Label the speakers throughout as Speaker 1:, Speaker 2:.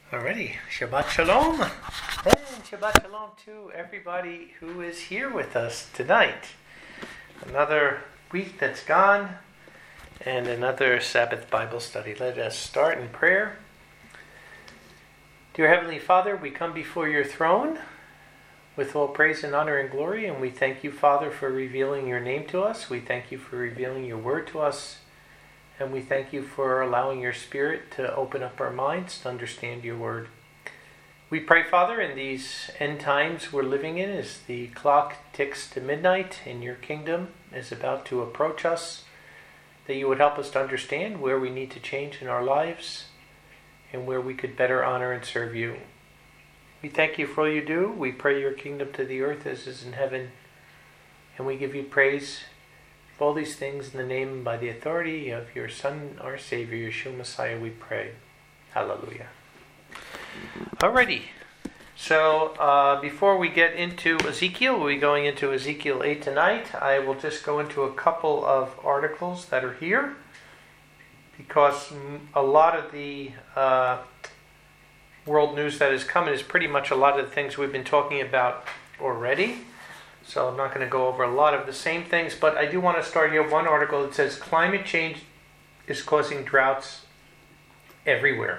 Speaker 1: Alrighty, Shabbat Shalom, and Shabbat Shalom to everybody who is here with us tonight. Another week that's gone, and another Sabbath Bible study. Let us start in prayer. Dear Heavenly Father, we come before your throne with all praise and honor and glory, and we thank you, Father, for revealing your name to us. We thank you for revealing your word to us. And we thank you for allowing your Spirit to open up our minds to understand your word. We pray, Father, in these end times we're living in, as the clock ticks to midnight and your kingdom is about to approach us, that you would help us to understand where we need to change in our lives and where we could better honor and serve you. We thank you for all you do. We pray your kingdom to the earth as is in heaven. And we give you praise for all these things in the name and by the authority of your Son, our Savior, Yeshua Messiah, we pray. Hallelujah. Alrighty. So before we get into Ezekiel, we'll be going into Ezekiel 8 tonight. I will just go into a couple of articles that are here, because a lot of the world news that is coming is pretty much a lot of the things we've been talking about already. So I'm not going to go over a lot of the same things, but I do want to start here. One article that says climate change is causing droughts everywhere.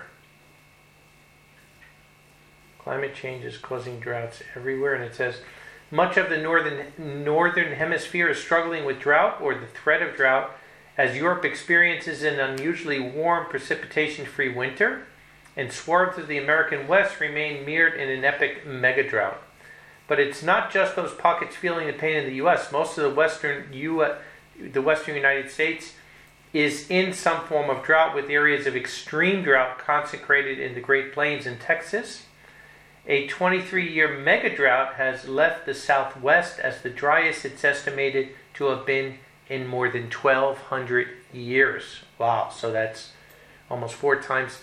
Speaker 1: Climate change is causing droughts everywhere, and it says much of the northern hemisphere is struggling with drought or the threat of drought, as Europe experiences an unusually warm, precipitation-free winter, and swaths of the American West remain mired in an epic mega drought. But it's not just those pockets feeling the pain in the U.S. Most of the western United States is in some form of drought, with areas of extreme drought concentrated in the Great Plains in Texas. A 23-year mega drought has left the Southwest as the driest it's estimated to have been in more than 1,200 years. Wow, so that's almost 5 times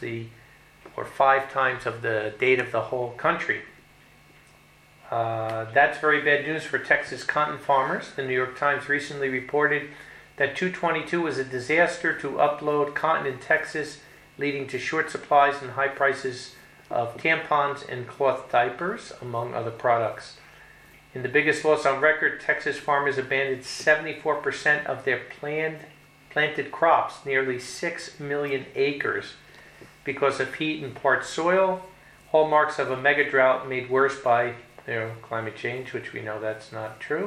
Speaker 1: of the date of the whole country. That's very bad news for Texas cotton farmers. The New York Times recently reported that 222 was a disaster to upload cotton in Texas, leading to short supplies and high prices of tampons and cloth diapers, among other products. In the biggest loss on record, Texas farmers abandoned 74% of their planted crops, nearly 6 million acres, because of heat and parched soil, hallmarks of a mega drought made worse by climate change, which we know that's not true.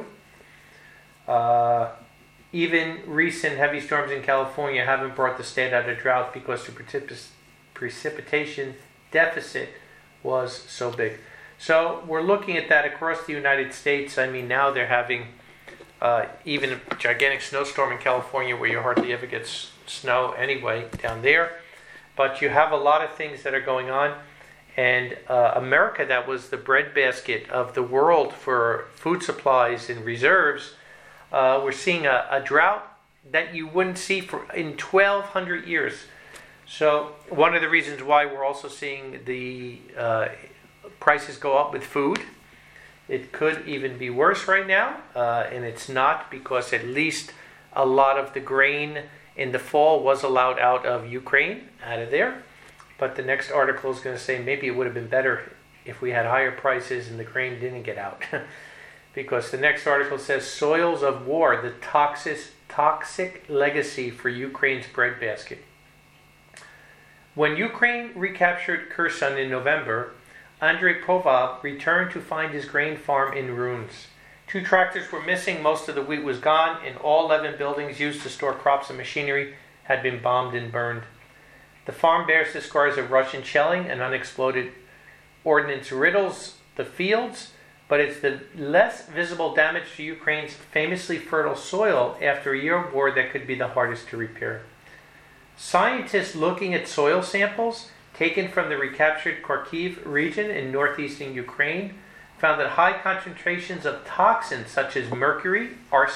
Speaker 1: Even recent heavy storms in California haven't brought the state out of drought because the precipitation deficit was so big. So we're looking at that across the United States. I mean, now they're having even a gigantic snowstorm in California where you hardly ever get snow anyway down there. But you have a lot of things that are going on. And America, that was the breadbasket of the world for food supplies and reserves, we're seeing a drought that you wouldn't see in 1,200 years. So one of the reasons why we're also seeing the prices go up with food. It could even be worse right now, and it's not, because at least a lot of the grain in the fall was allowed out of Ukraine, out of there. But the next article is going to say maybe it would have been better if we had higher prices and the grain didn't get out. Because the next article says soils of war, the toxic legacy for Ukraine's breadbasket. When Ukraine recaptured Kherson in November, Andrei Povab returned to find his grain farm in ruins. 2 tractors were missing, most of the wheat was gone, and all 11 buildings used to store crops and machinery had been bombed and burned. The farm bears the scars of Russian shelling, and unexploded ordnance riddles the fields, but it's the less visible damage to Ukraine's famously fertile soil after a year of war that could be the hardest to repair. Scientists looking at soil samples taken from the recaptured Kharkiv region in northeastern Ukraine found that high concentrations of toxins such as mercury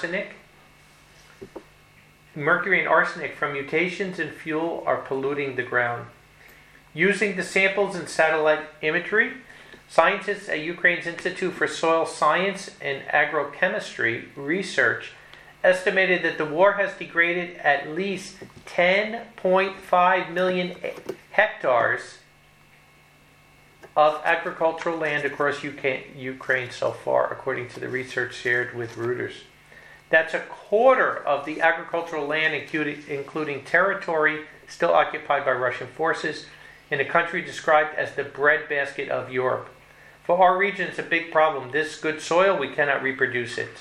Speaker 1: and arsenic from mutations in fuel are polluting the ground. Using the samples in satellite imagery, scientists at Ukraine's Institute for Soil Science and Agrochemistry Research estimated that the war has degraded at least 10.5 million hectares of agricultural land across Ukraine so far, according to the research shared with Reuters. That's a quarter of the agricultural land, including territory still occupied by Russian forces, in a country described as the breadbasket of Europe. For our region, it's a big problem. This good soil, we cannot reproduce it.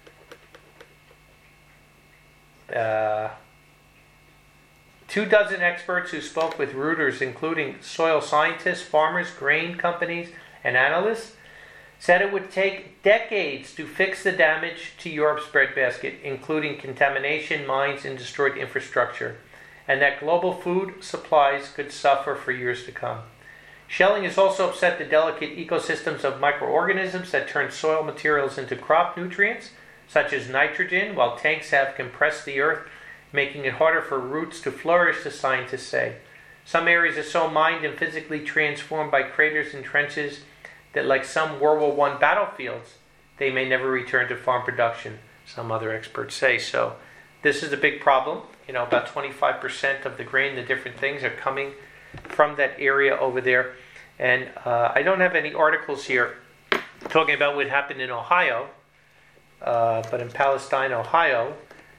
Speaker 1: 24 experts who spoke with Reuters, including soil scientists, farmers, grain companies, and analysts, said it would take decades to fix the damage to Europe's breadbasket, including contamination, mines, and destroyed infrastructure, and that global food supplies could suffer for years to come. Shelling has also upset the delicate ecosystems of microorganisms that turn soil materials into crop nutrients, such as nitrogen, while tanks have compressed the earth, making it harder for roots to flourish, the scientists say. Some areas are so mined and physically transformed by craters and trenches that, like some World War I battlefields, they may never return to farm production, some other experts say. So this is a big problem. About 25% of the grain, the different things, are coming from that area over there. And I don't have any articles here talking about what happened in Ohio, but in Palestine, Ohio,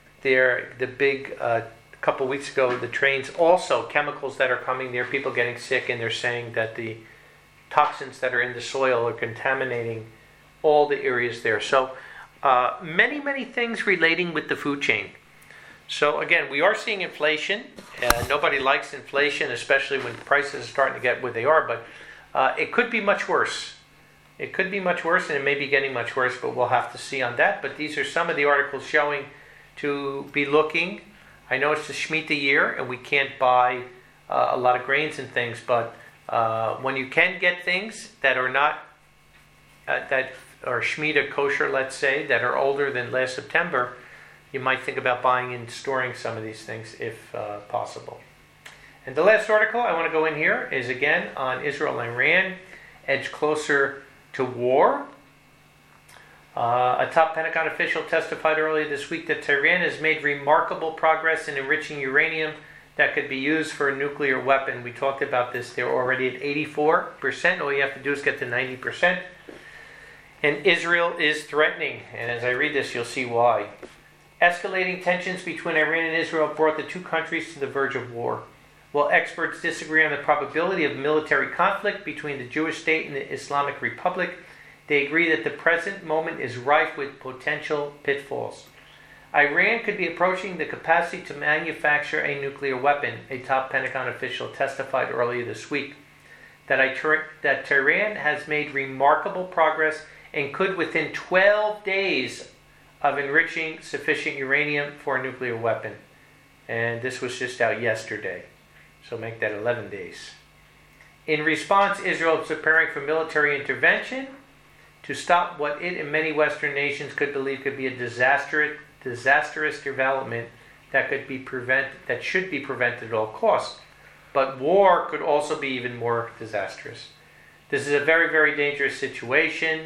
Speaker 1: a couple weeks ago, the trains also, chemicals that are coming there, people getting sick, and they're saying that the toxins that are in the soil are contaminating all the areas there. So many, many things relating with the food chain. So again, we are seeing inflation. Nobody likes inflation, especially when prices are starting to get where they are, but it could be much worse. It could be much worse, and it may be getting much worse, but we'll have to see on that. But these are some of the articles showing to be looking. I know it's the Shemitah year, and we can't buy a lot of grains and things, but when you can get things that are not, that are Shemitah kosher, let's say, that are older than last September, you might think about buying and storing some of these things if possible. And the last article I want to go in here is again on Israel and Iran, edge closer to war. A top Pentagon official testified earlier this week that Tehran has made remarkable progress in enriching uranium that could be used for a nuclear weapon. We talked about this. They're already at 84%. All you have to do is get to 90%. And Israel is threatening. And as I read this, you'll see why. Escalating tensions between Iran and Israel brought the two countries to the verge of war. While experts disagree on the probability of military conflict between the Jewish state and the Islamic Republic, they agree that the present moment is rife with potential pitfalls. Iran could be approaching the capacity to manufacture a nuclear weapon, a top Pentagon official testified earlier this week. That Tehran has made remarkable progress and could, within 12 days of enriching sufficient uranium for a nuclear weapon. And this was just out yesterday. So make that 11 days. In response, Israel is preparing for military intervention to stop what it and many Western nations could believe could be a disastrous development that should be prevented at all costs. But war could also be even more disastrous. This is a very, very dangerous situation.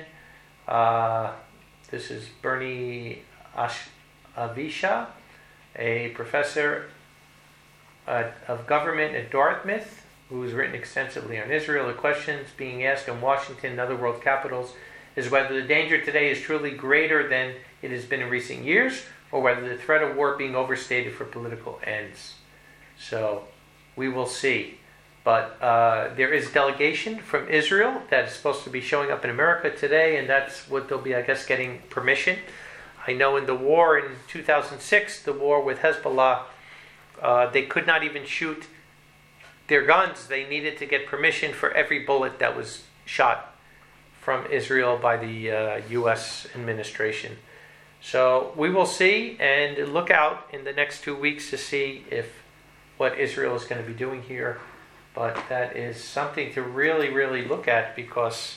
Speaker 1: This is Bernie Avisha, a professor of government at Dartmouth, who's written extensively on Israel. The questions being asked in Washington and other world capitals is whether the danger today is truly greater than it has been in recent years, or whether the threat of war being overstated for political ends. So we will see. But there is a delegation from Israel that is supposed to be showing up in America today, and that's what they'll be, I guess, getting permission. I know in the war in 2006, the war with Hezbollah, they could not even shoot their guns. They needed to get permission for every bullet that was shot from Israel by the U.S. administration. So we will see, and look out in the next 2 weeks to see what Israel is going to be doing here. But that is something to really, really look at, because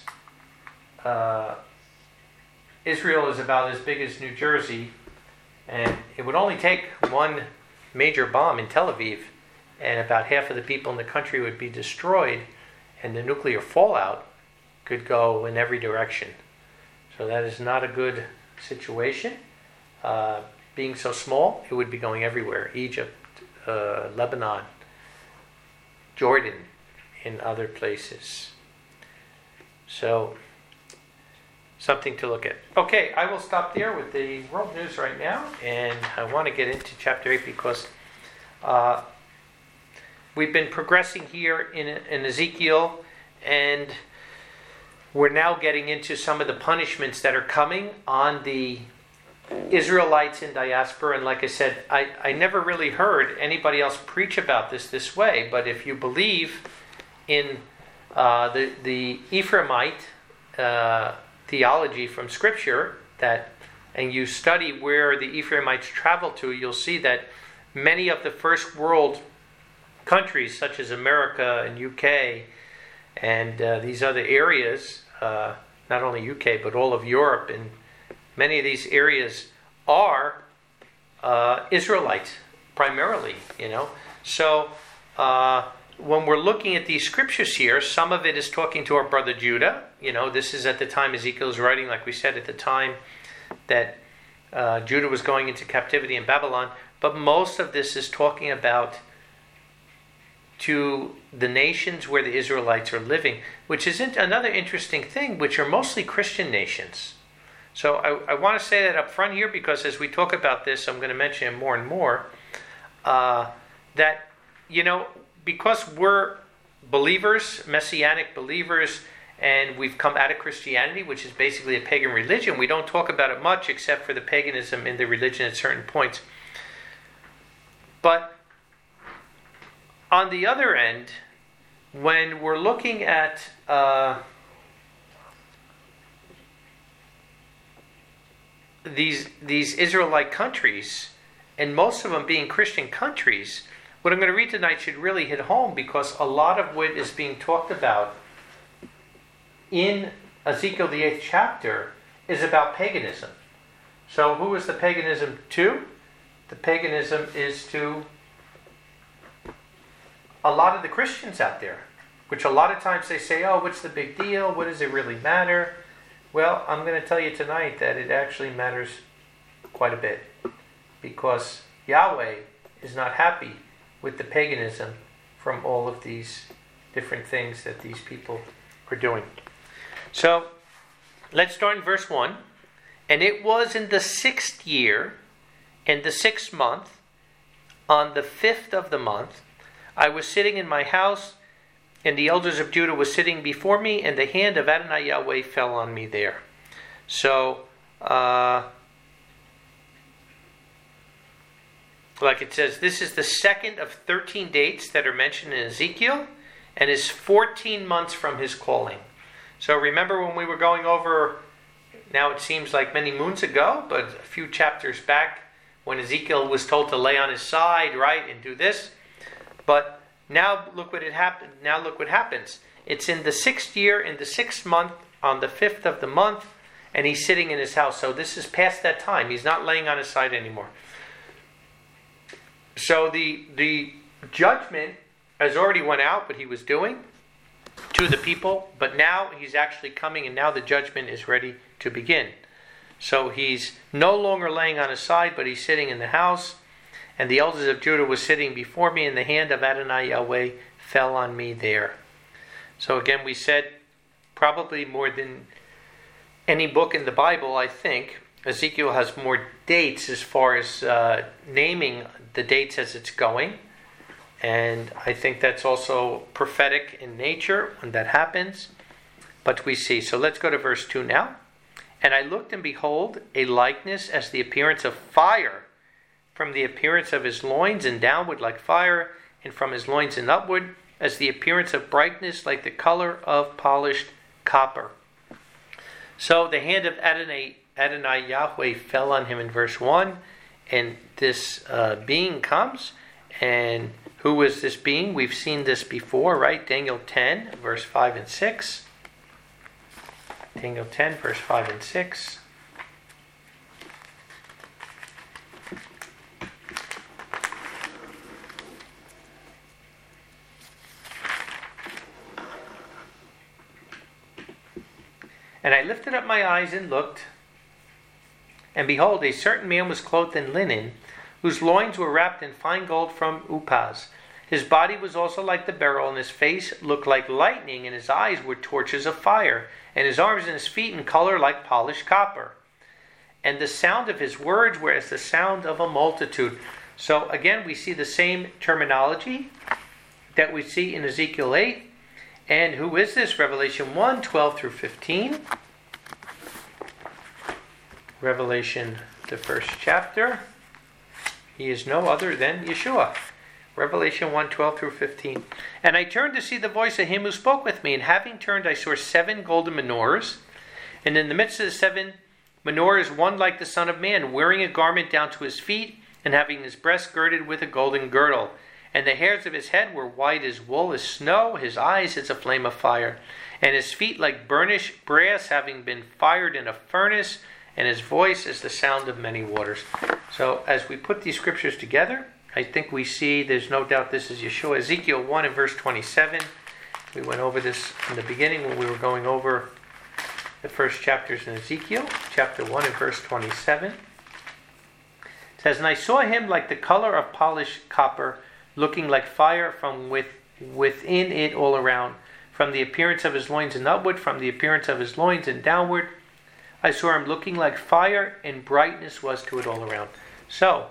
Speaker 1: Israel is about as big as New Jersey, and it would only take one major bomb in Tel Aviv, and about half of the people in the country would be destroyed, and the nuclear fallout could go in every direction. So that is not a good situation. Being so small, it would be going everywhere. Egypt, Lebanon, Jordan, in other places. So, something to look at. Okay, I will stop there with the world news right now, and I want to get into chapter 8 because we've been progressing here in Ezekiel, and we're now getting into some of the punishments that are coming on the Israelites in diaspora. And like I said, I never really heard anybody else preach about this way, but if you believe in the Ephraimite theology from Scripture, and you study where the Ephraimites traveled to, you'll see that many of the first world countries, such as America and UK and these other areas, not only UK but all of Europe, and many of these areas are Israelites primarily. So when we're looking at these scriptures here, some of it is talking to our brother Judah. This is at the time Ezekiel is writing, like we said, at the time that Judah was going into captivity in Babylon. But most of this is talking about to the nations where the Israelites are living, which is another interesting thing, which are mostly Christian nations. So I want to say that up front here, because as we talk about this, I'm going to mention it more and more, that, because we're believers, messianic believers, and we've come out of Christianity, which is basically a pagan religion, we don't talk about it much except for the paganism in the religion at certain points. But on the other end, when we're looking at these Israelite countries, and most of them being Christian countries, what I'm going to read tonight should really hit home, because a lot of what is being talked about in Ezekiel the 8th chapter is about paganism. So who is the paganism to? The paganism is to a lot of the Christians out there, which a lot of times they say, oh, what's the big deal? What does it really matter? Well, I'm going to tell you tonight that it actually matters quite a bit, because Yahweh is not happy with the paganism from all of these different things that these people are doing. So, let's start in verse 1. And it was in the 6th year, in the 6th month, on the 5th of the month, I was sitting in my house, and the elders of Judah were sitting before me, and the hand of Adonai Yahweh fell on me there. So, like it says, this is the second of 13 dates that are mentioned in Ezekiel, and is 14 months from his calling. So remember when we were going over, now it seems like many moons ago, but a few chapters back, when Ezekiel was told to lay on his side, right, and do this. But now look what happened. Now look what happens. It's in the 6th year, in the 6th month, on the 5th of the month, and he's sitting in his house. So this is past that time. He's not laying on his side anymore. So the judgment has already went out, what he was doing to the people, but now he's actually coming, and now the judgment is ready to begin. So he's no longer laying on his side, but he's sitting in the house, and the elders of Judah were sitting before me, and the hand of Adonai Yahweh fell on me there. So again, we said, probably more than any book in the Bible, I think, Ezekiel has more dates as far as naming the dates as it's going. And I think that's also prophetic in nature when that happens. But we see. So let's go to verse 2 now. And I looked, and behold, a likeness as the appearance of fire, from the appearance of his loins and downward like fire, and from his loins and upward as the appearance of brightness like the color of polished copper. So the hand of Adonai Yahweh fell on him in verse 1, and this being comes. And who is this being? We've seen this before, right? Daniel 10, verse 5 and 6. Daniel 10, verse 5 and 6. And I lifted up my eyes and looked, and behold, a certain man was clothed in linen, whose loins were wrapped in fine gold from Upaz, His body was also like the beryl, and his face looked like lightning, and his eyes were torches of fire, and his arms and his feet in color like polished copper. And the sound of his words were as the sound of a multitude. So again, we see the same terminology that we see in Ezekiel 8. And who is this? Revelation 1, 12 through 15. Revelation, the first chapter. He is no other than Yeshua. Revelation 1, 12 through 15. And I turned to see the voice of him who spoke with me. And having turned, I saw 7 golden menorahs. And in the midst of the 7 menorahs, one like the Son of Man, wearing a garment down to his feet, and having his breast girded with a golden girdle. And the hairs of his head were white as wool, as snow, his eyes as a flame of fire, and his feet like burnished brass, having been fired in a furnace, and his voice as the sound of many waters. So as we put these scriptures together, I think we see, there's no doubt this is Yeshua. Ezekiel 1 and verse 27. We went over this in the beginning when we were going over the first chapters in Ezekiel. Chapter 1 and verse 27. It says, and I saw him like the color of polished copper, looking like fire from within it all around, from the appearance of his loins and upward, from the appearance of his loins and downward. I saw him looking like fire, and brightness was to it all around. So,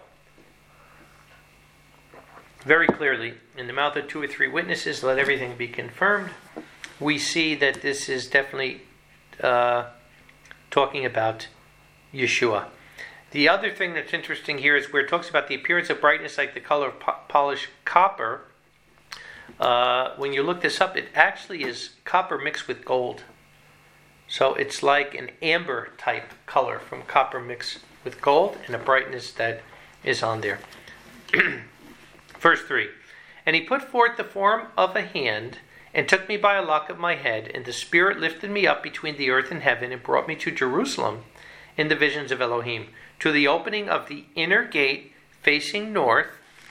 Speaker 1: very clearly, in the mouth of 2 or 3 witnesses, let everything be confirmed. We see that this is definitely talking about Yeshua. The other thing that's interesting here is where it talks about the appearance of brightness like the color of polished copper. When you look this up, it actually is copper mixed with gold. So it's like an amber type color from copper mixed with gold, and a brightness that is on there. Verse 3. And he put forth the form of a hand, and took me by a lock of my head, and the Spirit lifted me up between the earth and heaven, and brought me to Jerusalem in the visions of Elohim, to the opening of the inner gate facing north,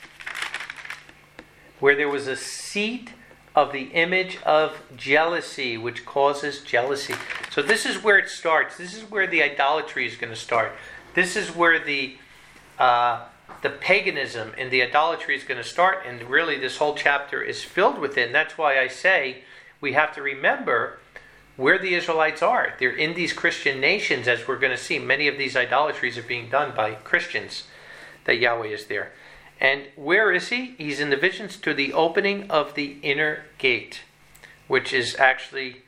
Speaker 1: where there was a seat of the image of jealousy, which causes jealousy. So this is where it starts. This is where the idolatry is going to start. This is where the paganism and the idolatry is going to start, and really this whole chapter is filled with it. And that's why I say we have to remember where the Israelites are. They're in these Christian nations, as we're going to see. Many of these idolatries are being done by Christians, that Yahweh is there. And where is he? He's in the visions to the opening of the inner gate, which is actually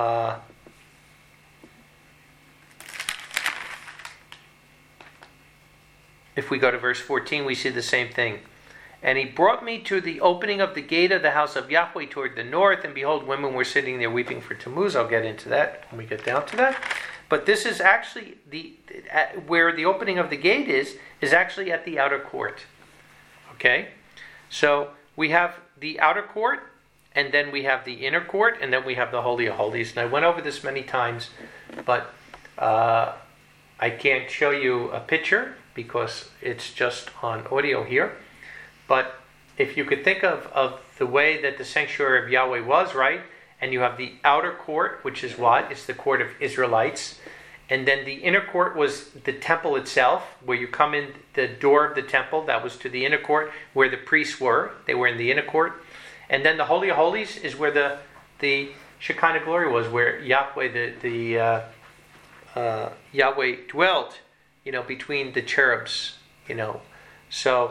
Speaker 1: if we go to verse 14, we see the same thing. And he brought me to the opening of the gate of the house of Yahweh toward the north, and behold, women were sitting there weeping for Tammuz. I'll get into that when we get down to that. But this is actually where the opening of the gate is actually at the outer court. Okay? So we have the outer court, and then we have the inner court, and then we have the Holy of Holies. And I went over this many times, but I can't show you a picture because it's just on audio here. But if you could think of the way that the sanctuary of Yahweh was, right? And you have the outer court, which is what? It's the court of Israelites. And then the inner court was the temple itself, where you come in the door of the temple. That was to the inner court, where the priests were. They were in the inner court. And then the Holy of Holies is where the Shekinah glory was, where Yahweh, Yahweh dwelt, between the cherubs, So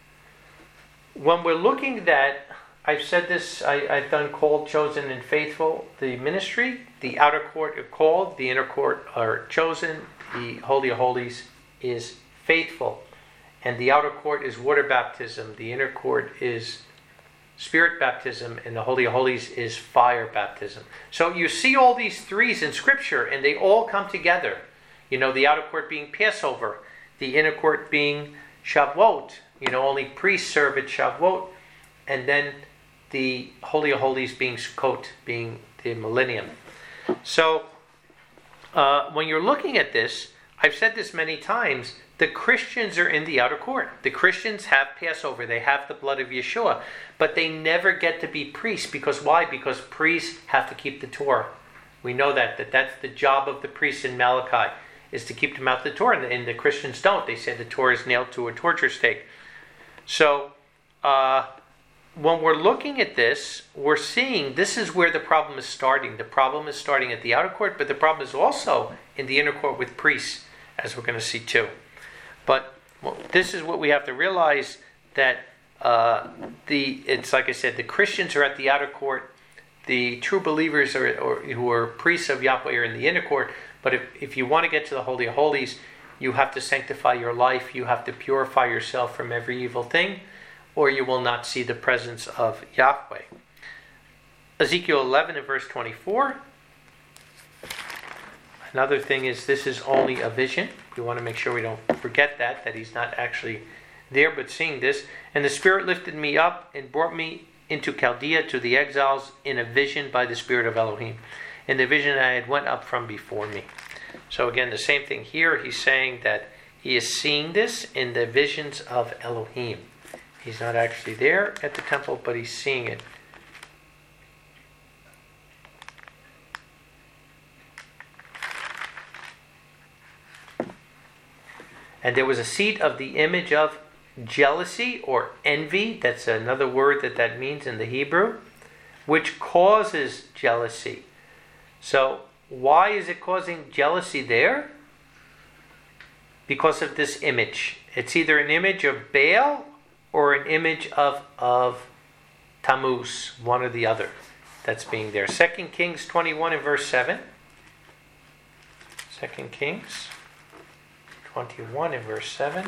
Speaker 1: when we're looking at that, I've said this, I've done called, chosen, and faithful, the ministry. The outer court are called, the inner court are chosen, the Holy of Holies is faithful. And the outer court is water baptism, the inner court is spirit baptism, and the Holy of Holies is fire baptism. So you see all these threes in Scripture, and they all come together. The outer court being Passover, the inner court being Shavuot. Only priests serve at Shavuot, and then the Holy of Holies being Sukkot, being the millennium. So, when you're looking at this, I've said this many times, the Christians are in the outer court. The Christians have Passover, they have the blood of Yeshua, but they never get to be priests. Because why? Because priests have to keep the Torah. We know that's the job of the priests in Malachi, is to keep the mouth of the Torah, and the Christians don't. They say the Torah is nailed to a torture stake. So, when we're looking at this, we're seeing this is where the problem is starting. The problem is starting at the outer court, but the problem is also in the inner court with priests, as we're going to see too. But this is what we have to realize, that it's like I said, the Christians are at the outer court. The true believers who are priests of Yahweh are in the inner court. But if you want to get to the Holy of Holies, you have to sanctify your life. You have to purify yourself from every evil thing, or you will not see the presence of Yahweh. Ezekiel 11 and verse 24. Another thing is, this is only a vision. We want to make sure we don't forget that he's not actually there, but seeing this. And the Spirit lifted me up and brought me into Chaldea to the exiles in a vision by the Spirit of Elohim. In the vision I had went up from before me. So again, the same thing here. He's saying that he is seeing this in the visions of Elohim. He's not actually there at the temple, but he's seeing it. And there was a seat of the image of jealousy or envy. That's another word that means in the Hebrew, which causes jealousy. So why is it causing jealousy there? Because of this image. It's either an image of Baal or an image of Tammuz, one or the other, that's being there. 2 Kings 21 and verse 7. 2 Kings 21 and verse 7.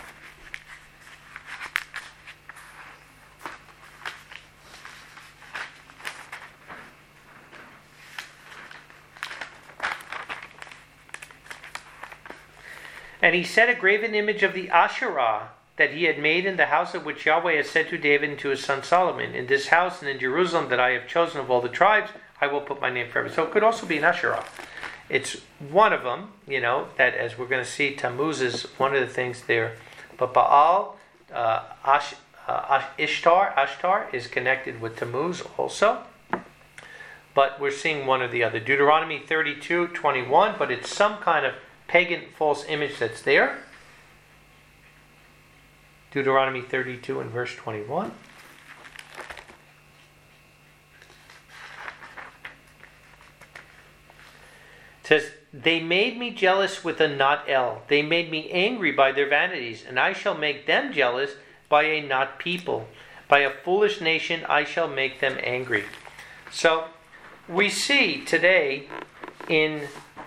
Speaker 1: And he set a graven image of the Asherah that he had made in the house of which Yahweh had said to David and to his son Solomon, in this house and in Jerusalem that I have chosen of all the tribes, I will put my name forever. So it could also be an Asherah. It's one of them, that as we're going to see, Tammuz is one of the things there. But Baal, Ashtar is connected with Tammuz also. But we're seeing one or the other. Deuteronomy 32:21, but it's some kind of pagan false image that's there. Deuteronomy 32 and verse 21. It says, they made me jealous with a not el. They made me angry by their vanities, and I shall make them jealous by a not people. By a foolish nation I shall make them angry. So we see today in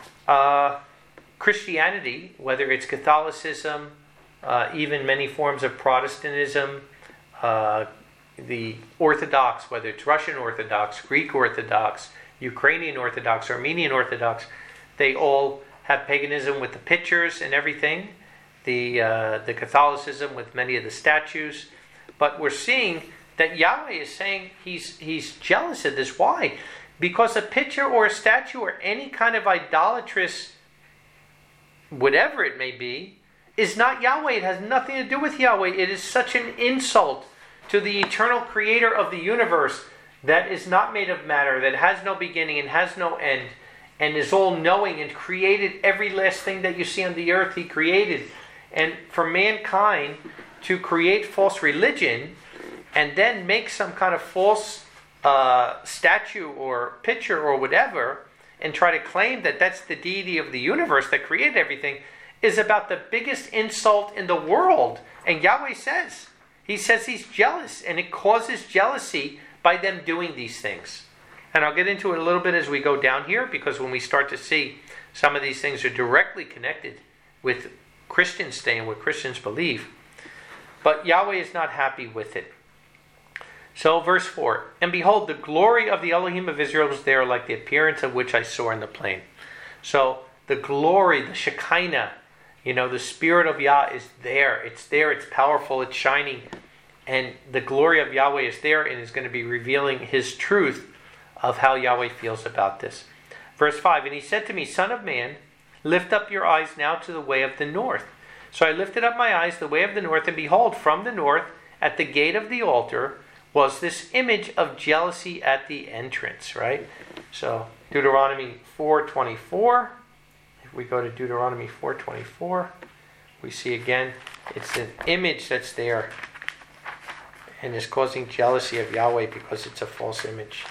Speaker 1: Christianity, whether it's Catholicism, even many forms of Protestantism, the Orthodox, whether it's Russian Orthodox, Greek Orthodox, Ukrainian Orthodox, Armenian Orthodox, they all have paganism with the pictures and everything, the Catholicism with many of the statues. But we're seeing that Yahweh is saying he's jealous of this. Why? Because a picture or a statue or any kind of idolatrous, whatever it may be, is not Yahweh. It has nothing to do with Yahweh. It is such an insult to the eternal creator of the universe that is not made of matter, that has no beginning and has no end, and is all knowing and created every last thing that you see on the earth he created. And for mankind to create false religion and then make some kind of false statue or picture or whatever and try to claim that that's the deity of the universe that created everything is about the biggest insult in the world. And Yahweh says, he says he's jealous, and it causes jealousy by them doing these things. And I'll get into it a little bit as we go down here, because when we start to see some of these things are directly connected with Christians staying, what Christians believe. But Yahweh is not happy with it. So verse 4, and behold, the glory of the Elohim of Israel was there, like the appearance of which I saw in the plain. So the glory, the Shekinah, the Spirit of Yah is there. It's there, it's powerful, it's shining. And the glory of Yahweh is there and is going to be revealing his truth of how Yahweh feels about this. Verse 5, and he said to me, Son of man, lift up your eyes now to the way of the north. So I lifted up my eyes the way of the north, and behold, from the north, at the gate of the altar, was this image of jealousy at the entrance, right? So Deuteronomy 4:24. If we go to Deuteronomy 4:24, we see again, it's an image that's there. and is causing jealousy of Yahweh because it's a false image.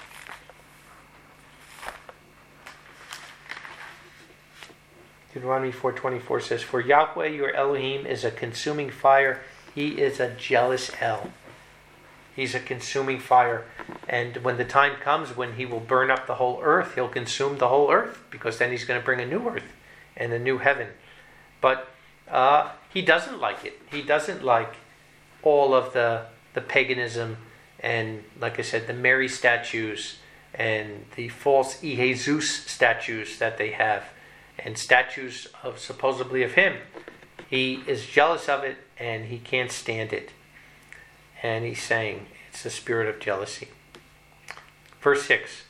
Speaker 1: Deuteronomy 4:24 says, "For Yahweh your Elohim is a consuming fire. He is a jealous El." He's a consuming fire. And when the time comes when he will burn up the whole earth, he'll consume the whole earth, because then he's going to bring a new earth and a new heaven. But he doesn't like it. He doesn't like all of the paganism and, like I said, the Mary statues and the false Jesus statues that they have, and statues of supposedly of him. He is jealous of it, and he can't stand it. And he's saying it's the spirit of jealousy. Verse 6.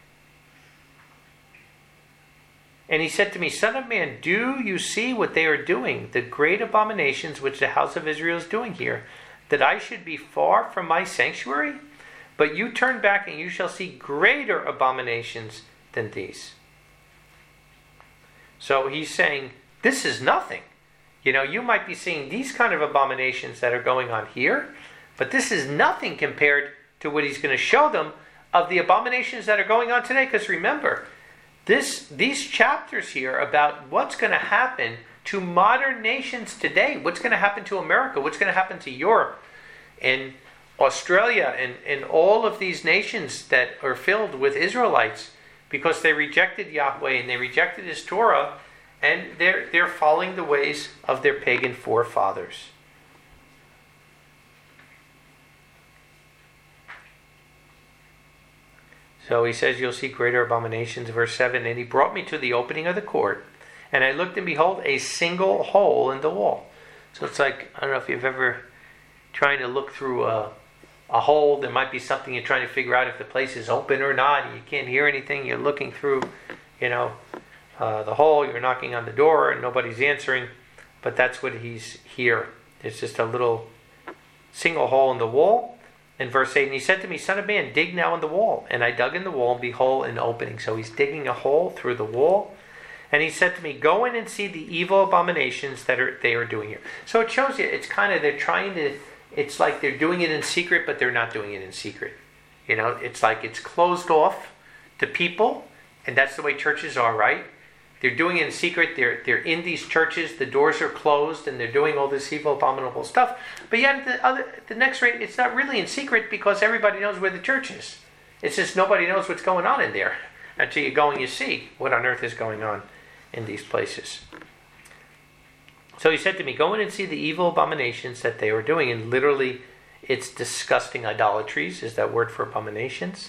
Speaker 1: And he said to me, "Son of man, do you see what they are doing, the great abominations which the house of Israel is doing here, that I should be far from my sanctuary? But you turn back, and you shall see greater abominations than these." So he's saying, this is nothing. You might be seeing these kind of abominations that are going on here, but this is nothing compared to what he's going to show them of the abominations that are going on today. Because remember, these chapters here about what's going to happen to modern nations today, what's going to happen to America, what's going to happen to Europe and Australia and all of these nations that are filled with Israelites, because they rejected Yahweh and they rejected his Torah, and they're following the ways of their pagan forefathers. So he says, you'll see greater abominations. Verse 7, "And he brought me to the opening of the court, and I looked, and behold, a single hole in the wall." So it's like, I don't know if you've ever trying to look through a hole. There might be something you're trying to figure out if the place is open or not. You can't hear anything. You're looking through, the hole. You're knocking on the door and nobody's answering. But that's what he's here. It's just a little single hole in the wall. In verse 8, "And he said to me, Son of man, dig now in the wall. And I dug in the wall, and behold, an opening." So he's digging a hole through the wall. "And he said to me, Go in and see the evil abominations that they are doing here." So it shows you, it's kind of, it's like they're doing it in secret, but they're not doing it in secret. It's like it's closed off to people, and that's the way churches are, right? They're doing it in secret. They're in these churches. The doors are closed, and they're doing all this evil, abominable stuff. But yet, the next rate, it's not really in secret, because everybody knows where the church is. It's just nobody knows what's going on in there until you go and you see what on earth is going on in these places. So he said to me, "Go in and see the evil abominations that they are doing." And literally, it's disgusting idolatries, is that word for abominations.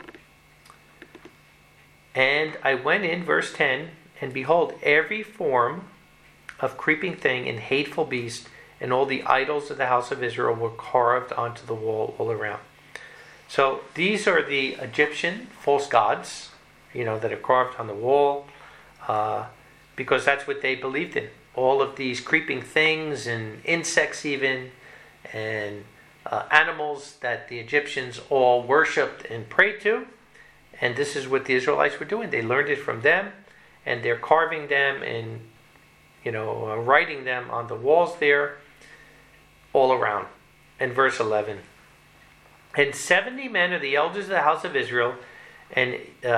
Speaker 1: "And I went in," verse 10, "and behold, every form of creeping thing and hateful beast and all the idols of the house of Israel were carved onto the wall all around." So these are the Egyptian false gods, that are carved on the wall, because that's what they believed in. All of these creeping things and insects even, and animals that the Egyptians all worshipped and prayed to. And this is what the Israelites were doing. They learned it from them, and they're carving them and writing them on the walls there all around. And verse 11, "And 70 men of the elders of the house of Israel and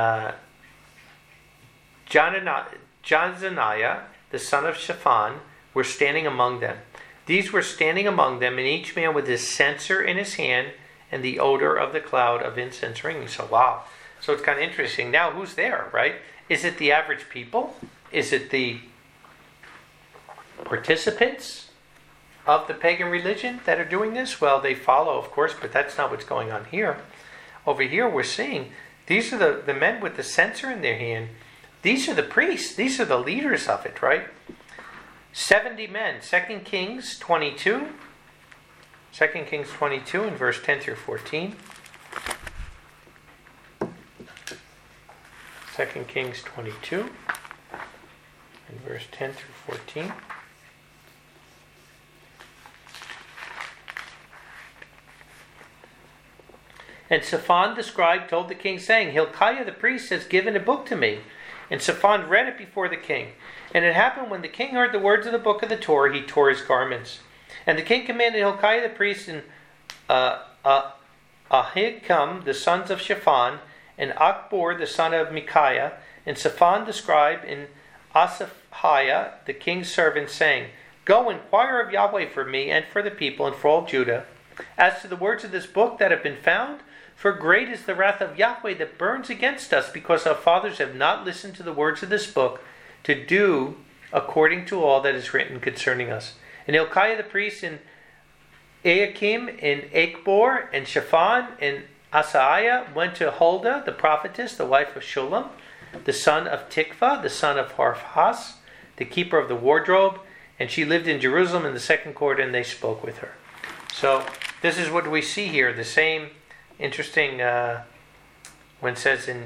Speaker 1: Jonazaniah, the son of Shaphan, were standing among them. These were standing among them, and each man with his censer in his hand, and the odor of the cloud of incense ringing." So wow. So it's kind of interesting. Now who's there, right? Is it the average people? Is it the participants of the pagan religion that are doing this? Well, they follow, of course, but that's not what's going on here. Over here we're seeing these are the men with the censer in their hand. These are the priests. These are the leaders of it, right? 70 men. 2 Kings 22. 2 Kings 22 in verse 10 through 14. 2 Kings 22 in verse 10 through 14. "And Shaphan the scribe told the king, saying, Hilkiah the priest has given a book to me. And Shaphan read it before the king. And it happened when the king heard the words of the book of the Torah, he tore his garments. And the king commanded Hilkiah the priest and Ahikam, the sons of Shaphan, and Akbor, the son of Micaiah, and Shaphan the scribe, and Asaphiah, the king's servant, saying, Go inquire of Yahweh for me and for the people and for all Judah, as to the words of this book that have been found, for great is the wrath of Yahweh that burns against us, because our fathers have not listened to the words of this book, to do according to all that is written concerning us. And Hilkiah the priest, and Eliakim, and Akbor, and Shaphan, and Asaiah went to Huldah, the prophetess, the wife of Shullam, the son of Tikva, the son of Harphas, the keeper of the wardrobe, and she lived in Jerusalem in the second court, and they spoke with her. So this is what we see here. The same interesting, when it says in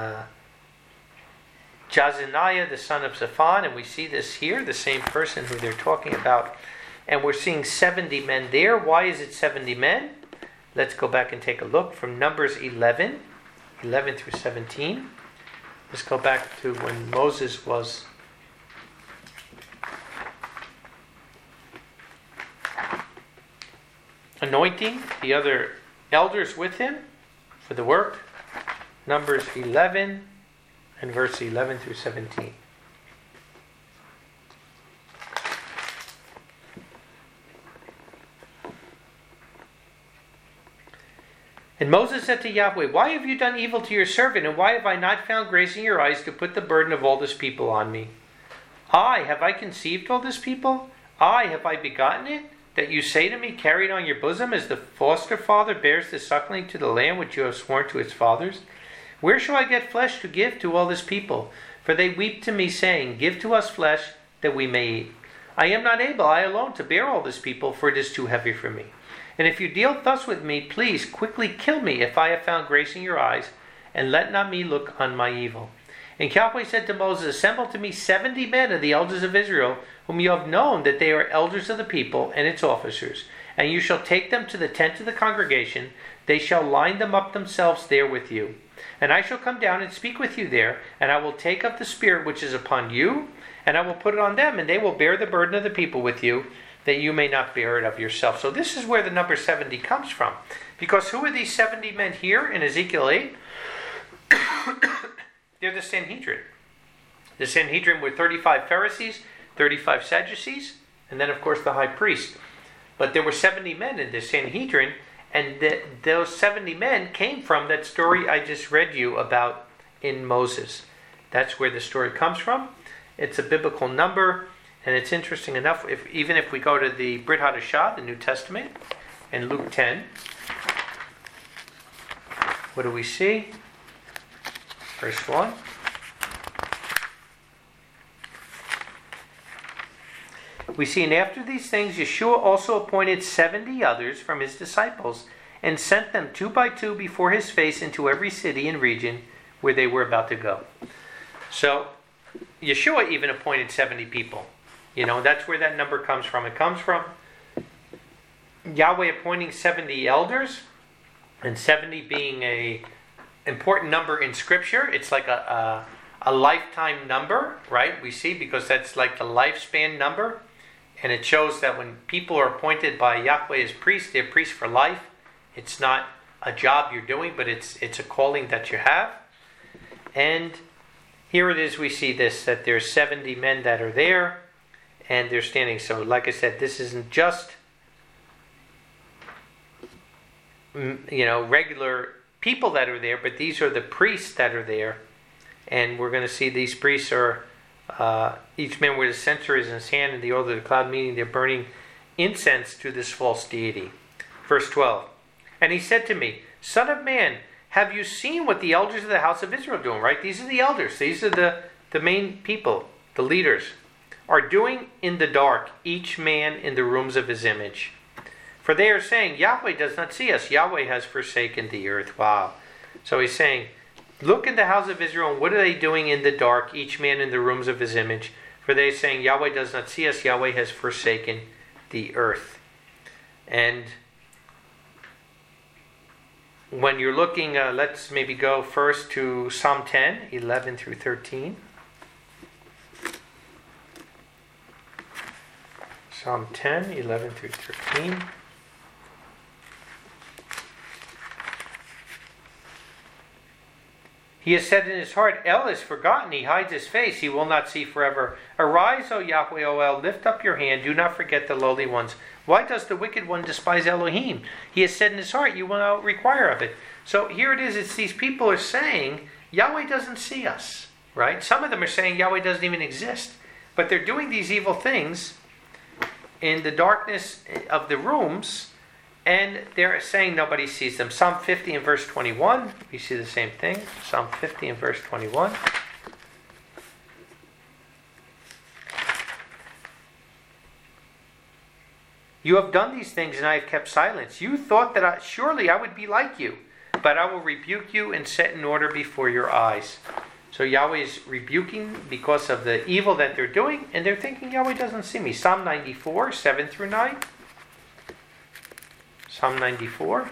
Speaker 1: Jazaniah, the son of Shaphan, and we see this here, the same person who they're talking about. And we're seeing 70 men there. Why is it 70 men? Let's go back and take a look from Numbers 11 through 17. Let's go back to when Moses was anointing the other elders with him for the work. Numbers 11 and verse 11 through 17. And Moses said to Yahweh, Why have you done evil to your servant, and why have I not found grace in your eyes to put the burden of all this people on me? Have I conceived all this people? Have I begotten it? That you say to me, Carry it on your bosom, as the foster father bears the suckling to the lamb which you have sworn to its fathers? Where shall I get flesh to give to all this people? For they weep to me, saying, Give to us flesh, that we may eat. I am not able, I alone, to bear all this people, for it is too heavy for me. And if you deal thus with me, please quickly kill me if I have found grace in your eyes, and let not me look on my evil. And Yahweh said to Moses, Assemble to me 70 men of the elders of Israel, whom you have known that they are elders of the people and its officers. And you shall take them to the tent of the congregation. They shall line them up themselves there with you. And I shall come down and speak with you there, and I will take up the spirit which is upon you, and I will put it on them, and they will bear the burden of the people with you, that you may not bear it of yourself. So this is where the number 70 comes from. Because who are these 70 men here in Ezekiel 8? They're the Sanhedrin. The Sanhedrin were 35 Pharisees, 35 Sadducees, and then of course the high priest. But there were 70 men in the Sanhedrin, and those 70 men came from that story I just read you about in Moses. That's where the story comes from. It's a biblical number. And it's interesting enough, even if we go to the Brit Hadashah, the New Testament, in Luke 10, what do we see? Verse 1. We see, and after these things, Yeshua also appointed 70 others from his disciples, and sent them 2 by 2 before his face into every city and region where they were about to go. So, Yeshua even appointed 70 people. That's where that number comes from. It comes from Yahweh appointing 70 elders, and 70 being a important number in Scripture. It's like a lifetime number, right? We see, because that's like the lifespan number. And it shows that when people are appointed by Yahweh as priests, they're priests for life. It's not a job you're doing, but it's a calling that you have. And here it is, we see this, that there's 70 men that are there. And they're standing. So, like I said, this isn't just, regular people that are there, but these are the priests that are there. And we're going to see these priests are, each man with a censer is in his hand, and the oil of the cloud, meaning they're burning incense to this false deity. Verse 12. And he said to me, Son of man, have you seen what the elders of the house of Israel are doing? Right? These are the elders. These are the main people, the leaders. Are doing in the dark, each man in the rooms of his image. For they are saying, Yahweh does not see us. Yahweh has forsaken the earth. Wow. So he's saying, look in the house of Israel, and what are they doing in the dark, each man in the rooms of his image? For they are saying, Yahweh does not see us. Yahweh has forsaken the earth. And when you're looking, let's maybe go first to Psalm 10, 11 through 13. Psalm 10, 11 through 13. He has said in his heart, El is forgotten. He hides his face. He will not see forever. Arise, O Yahweh, O El. Lift up your hand. Do not forget the lowly ones. Why does the wicked one despise Elohim? He has said in his heart, you will not require of it. So here it is. It's these people are saying, Yahweh doesn't see us. Right? Some of them are saying Yahweh doesn't even exist. But they're doing these evil things in the darkness of the rooms, and they're saying nobody sees them. Psalm 50 and verse 21, we see the same thing. Psalm 50 and verse 21. You have done these things and I have kept silence. You thought that surely I would be like you, but I will rebuke you and set in order before your eyes. So Yahweh is rebuking because of the evil that they're doing, and they're thinking Yahweh doesn't see me. Psalm 94, 7 through 9. Psalm 94,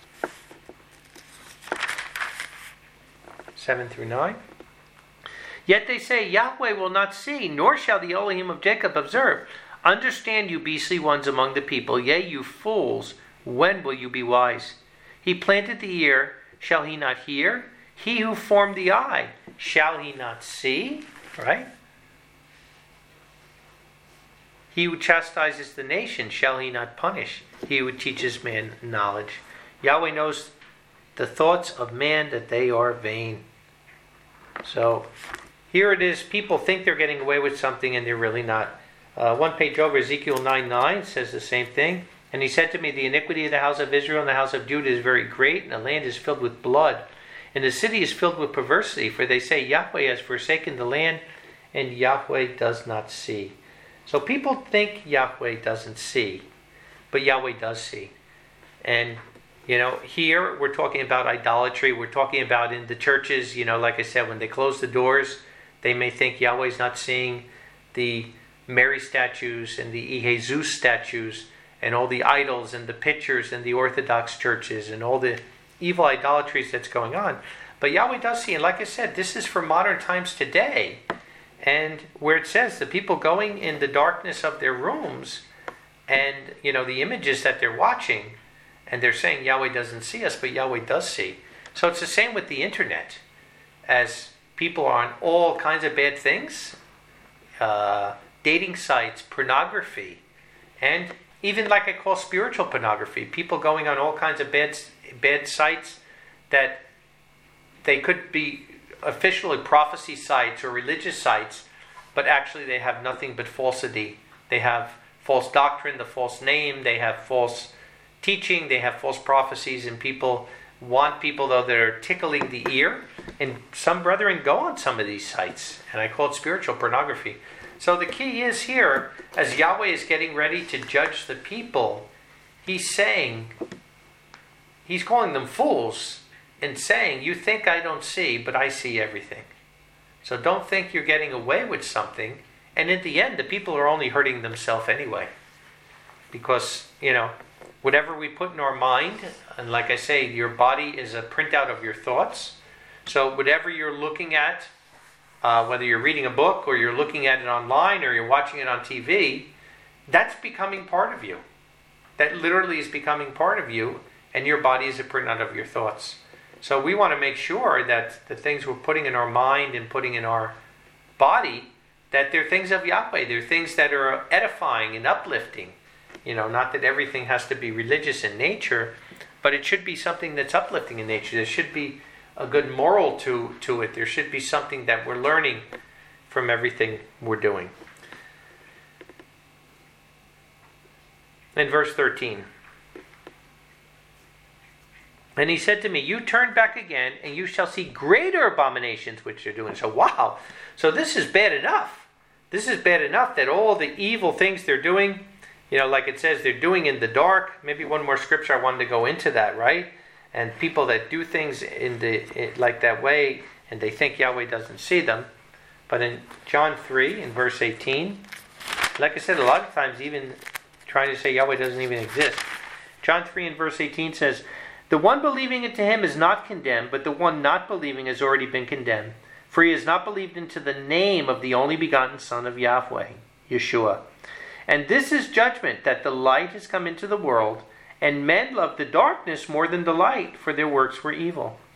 Speaker 1: 7 through 9. Yet they say, Yahweh will not see, nor shall the Elohim of Jacob observe. Understand, you beastly ones among the people, yea, you fools, when will you be wise? He planted the ear, shall he not hear? He who formed the eye, shall he not see? Right? He who chastises the nation, shall he not punish? He who teaches man knowledge. Yahweh knows the thoughts of man, that they are vain. So here it is. People think they're getting away with something and they're really not. One page over, Ezekiel 9:9 says the same thing. And he said to me, the iniquity of the house of Israel and the house of Judah is very great, and the land is filled with blood. And the city is filled with perversity, for they say, Yahweh has forsaken the land, and Yahweh does not see. So people think Yahweh doesn't see, but Yahweh does see. And, here we're talking about idolatry. We're talking about in the churches, like I said, when they close the doors, they may think Yahweh's not seeing the Mary statues and the Jesus statues and all the idols and the pictures in the Orthodox churches and all the evil idolatries that's going on. But Yahweh does see. And like I said, this is for modern times today. And where it says the people going in the darkness of their rooms and, the images that they're watching, and they're saying Yahweh doesn't see us, but Yahweh does see. So it's the same with the internet. As people are on all kinds of bad things, dating sites, pornography, and even like I call spiritual pornography, people going on all kinds of bad sites that they could be officially prophecy sites or religious sites, but actually they have nothing but falsity. They have false doctrine, the false name, they have false teaching, they have false prophecies, and people want people, though, that are tickling the ear. And some brethren go on some of these sites, and I call it spiritual pornography. So the key is here, as Yahweh is getting ready to judge the people, he's calling them fools and saying, you think I don't see, but I see everything. So don't think you're getting away with something. And in the end, the people are only hurting themselves anyway. Because, whatever we put in our mind, and like I say, your body is a printout of your thoughts. So whatever you're looking at, whether you're reading a book or you're looking at it online or you're watching it on TV, that's becoming part of you. That literally is becoming part of you, and your body is a printout of your thoughts. So we want to make sure that the things we're putting in our mind and putting in our body, that they're things of Yahweh. They're things that are edifying and uplifting. Not that everything has to be religious in nature, but it should be something that's uplifting in nature. There should be a good moral to it. There should be something that we're learning from everything we're doing. In verse 13. And he said to me, you turn back again, and you shall see greater abominations which they're doing. So wow. So this is bad enough. This is bad enough that all the evil things they're doing, like it says, they're doing in the dark. Maybe one more scripture I wanted to go into that, right? And people that do things like that way, and they think Yahweh doesn't see them. But in John 3, in verse 18, like I said, a lot of times even trying to say Yahweh doesn't even exist. John 3 in verse 18 says, the one believing into him is not condemned, but the one not believing has already been condemned. For he has not believed into the name of the only begotten Son of Yahweh, Yeshua. And this is judgment, that the light has come into the world, and men love the darkness more than the light, for their works were evil.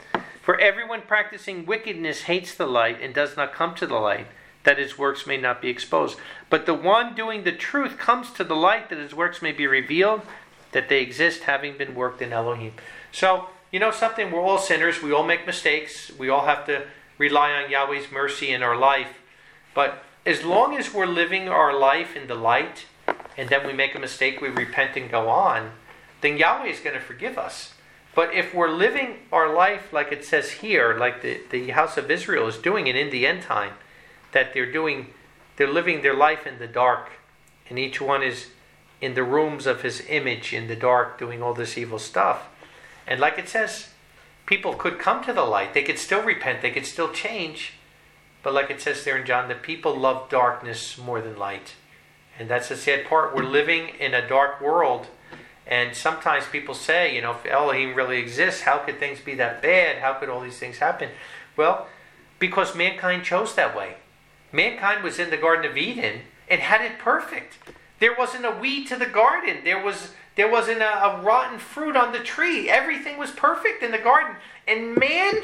Speaker 1: For everyone practicing wickedness hates the light and does not come to the light, that his works may not be exposed. But the one doing the truth comes to the light, that his works may be revealed, that they exist, having been worked in Elohim. So, you know something? We're all sinners. We all make mistakes. We all have to rely on Yahweh's mercy in our life. But as long as we're living our life in the light, and then we make a mistake, we repent and go on, then Yahweh is going to forgive us. But if we're living our life like it says here, like the house of Israel is doing it in the end time, that they're living their life in the dark, and each one is in the rooms of his image in the dark doing all this evil stuff. And like it says, people could come to the light. They could still repent. They could still change. But like it says there in John, the people love darkness more than light. And that's the sad part. We're living in a dark world. And sometimes people say, you know, if Elohim really exists, how could things be that bad? How could all these things happen? Well, because mankind chose that way. Mankind was in the Garden of Eden and had it perfect. There wasn't a weed to the garden. There wasn't a rotten fruit on the tree. Everything was perfect in the garden. And mankind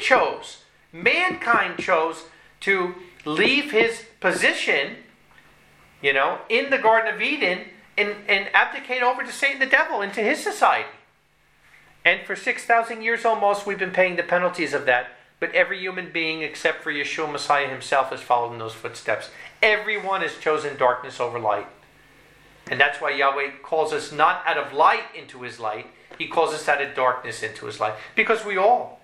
Speaker 1: chose to leave his position, you know, in the Garden of Eden and abdicate over to Satan the devil, into his society. And for 6,000 years almost, we've been paying the penalties of that. But every human being, except for Yeshua Messiah himself, has followed in those footsteps. Everyone has chosen darkness over light. And that's why Yahweh calls us not out of light into his light. He calls us out of darkness into his light. Because we all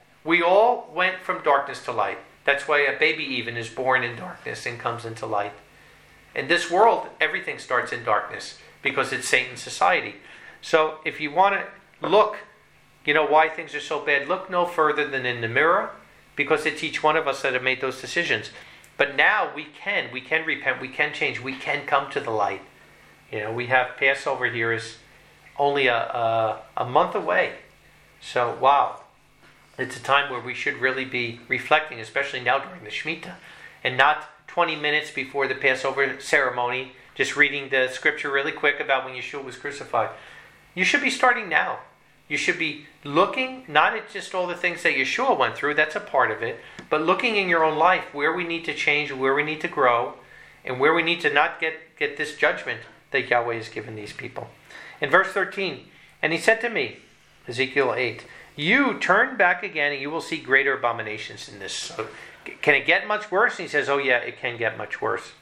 Speaker 1: went from darkness to light. That's why a baby even is born in darkness and comes into light. In this world, everything starts in darkness because it's Satan's society. So if you want to look, you know, why things are so bad, look no further than in the mirror, because it's each one of us that have made those decisions. But now we can repent, we can change, we can come to the light. You know, we have Passover here is only a month away. So, wow. It's a time where we should really be reflecting, especially now during the Shemitah. And not 20 minutes before the Passover ceremony, just reading the scripture really quick about when Yeshua was crucified. You should be starting now. You should be looking, not at just all the things that Yeshua went through, that's a part of it, but looking in your own life where we need to change, where we need to grow, and where we need to not get this judgment that Yahweh has given these people. In verse 13, and he said to me, Ezekiel 8, you turn back again and you will see greater abominations in this. So, can it get much worse? And he says, oh yeah, it can get much worse.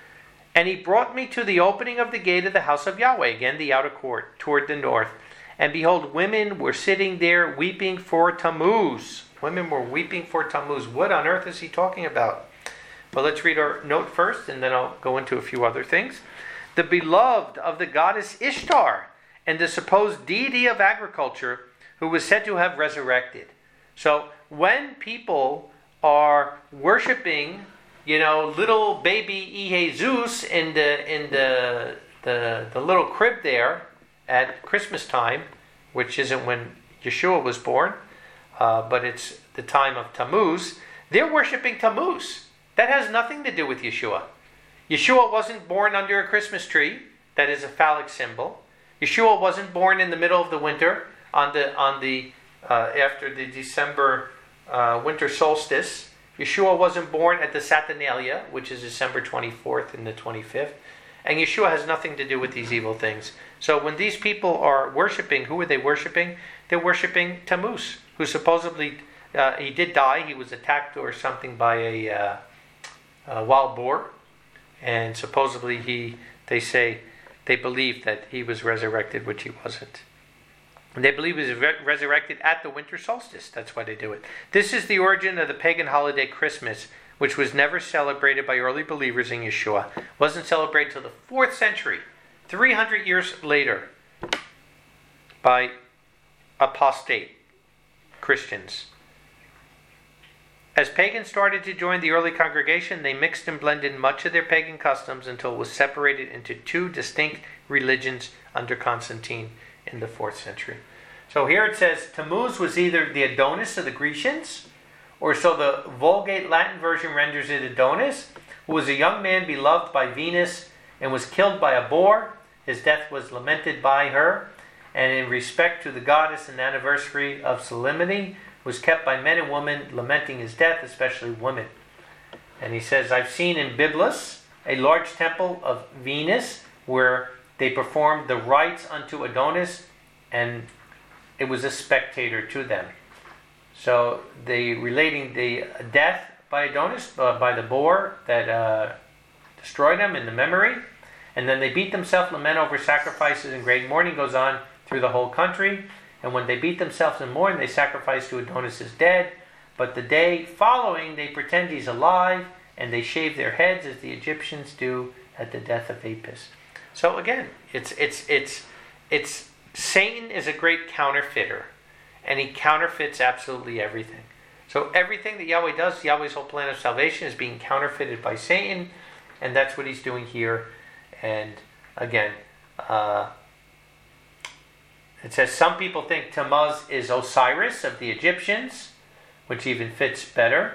Speaker 1: And he brought me to the opening of the gate of the house of Yahweh, again the outer court, toward the north. And behold, women were sitting there weeping for Tammuz. Women were weeping for Tammuz. What on earth is he talking about? Well, let's read our note first, and then I'll go into a few other things. The beloved of the goddess Ishtar, and the supposed deity of agriculture, who was said to have resurrected. So, when people are worshiping, you know, little baby Jesus in the little crib there at Christmas time, which isn't when Yeshua was born, but it's the time of Tammuz, they're worshiping Tammuz. That has nothing to do with Yeshua. Yeshua wasn't born under a Christmas tree. That is a phallic symbol. Yeshua wasn't born in the middle of the winter after the December winter solstice. Yeshua wasn't born at the Saturnalia, which is December 24th and the 25th. And Yeshua has nothing to do with these evil things. So when these people are worshiping, who are they worshiping? They're worshiping Tammuz, who supposedly, he did die. He was attacked or something by a wild boar. And supposedly they believe that he was resurrected, which he wasn't. And they believe he was resurrected at the winter solstice. That's why they do it. This is the origin of the pagan holiday Christmas, which was never celebrated by early believers in Yeshua. It wasn't celebrated until the 4th century, 300 years later, by apostate Christians. As pagans started to join the early congregation, they mixed and blended much of their pagan customs until it was separated into two distinct religions under Constantine in the 4th century. So here it says Tammuz was either the Adonis of the Grecians, or so the Vulgate Latin version renders it, Adonis, who was a young man beloved by Venus and was killed by a boar. His death was lamented by her, and in respect to the goddess and anniversary of solemnity, was kept by men and women lamenting his death, especially women. And he says, I've seen in Byblos a large temple of Venus where they performed the rites unto Adonis, and it was a spectator to them. So they relating the death by Adonis, by the boar that destroyed them in the memory. And then they beat themselves, lament over sacrifices, and great mourning goes on through the whole country. And when they beat themselves and mourn, they sacrifice to Adonis as dead. But the day following, they pretend he's alive, and they shave their heads as the Egyptians do at the death of Apis. So again, it's Satan is a great counterfeiter, and he counterfeits absolutely everything. So everything that Yahweh does, Yahweh's whole plan of salvation, is being counterfeited by Satan, and that's what he's doing here. And again, it says some people think Tammuz is Osiris of the Egyptians, which even fits better.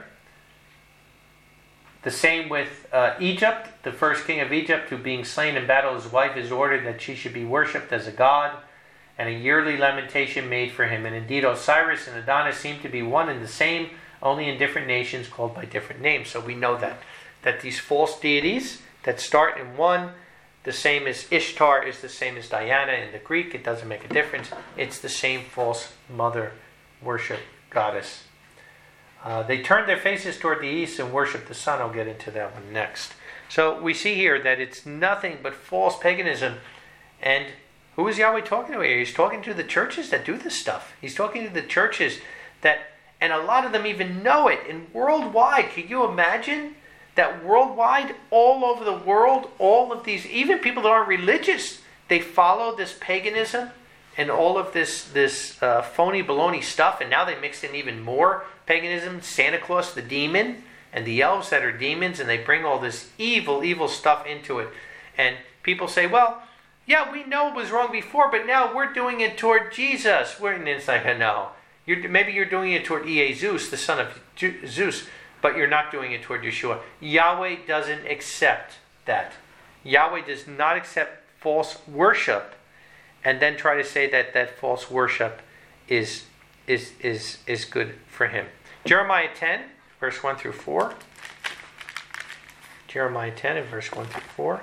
Speaker 1: The same with Egypt, the first king of Egypt, who being slain in battle, his wife is ordered that she should be worshipped as a god, and a yearly lamentation made for him. And indeed Osiris and Adonis seem to be one and the same, only in different nations called by different names. So we know that these false deities that start in one, the same as Ishtar is the same as Diana in the Greek. It doesn't make a difference. It's the same false mother worship goddess. They turned their faces toward the east and worshiped the sun. I'll get into that one next. So we see here that it's nothing but false paganism. And who is Yahweh talking to here? He's talking to the churches that do this stuff. He's talking to the churches that, and a lot of them even know it. And worldwide, can you imagine that worldwide, all over the world, all of these, even people that aren't religious, they follow this paganism and all of this phony baloney stuff, and now they mixed in even more paganism, Santa Claus, the demon, and the elves that are demons, and they bring all this evil stuff into it. And people say, well, yeah, we know it was wrong before, but now we're doing it toward Jesus. And it's like, no. Maybe you're doing it toward Zeus, the son of Zeus, but you're not doing it toward Yeshua. Yahweh doesn't accept that. Yahweh does not accept false worship, and then try to say that false worship is good for him. Jeremiah 10, verse 1 through 4. Jeremiah 10 and verse 1 through 4.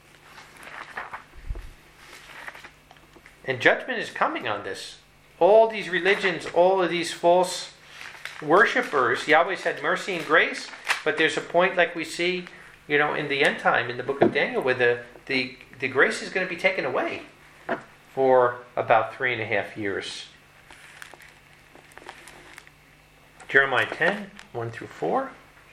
Speaker 1: And judgment is coming on this. All these religions, all of these false worshippers, Yahweh's had mercy and grace, but there's a point like we see, in the end time, in the book of Daniel, where the grace is going to be taken away for about 3.5 years. Jeremiah 10, 1 through 4.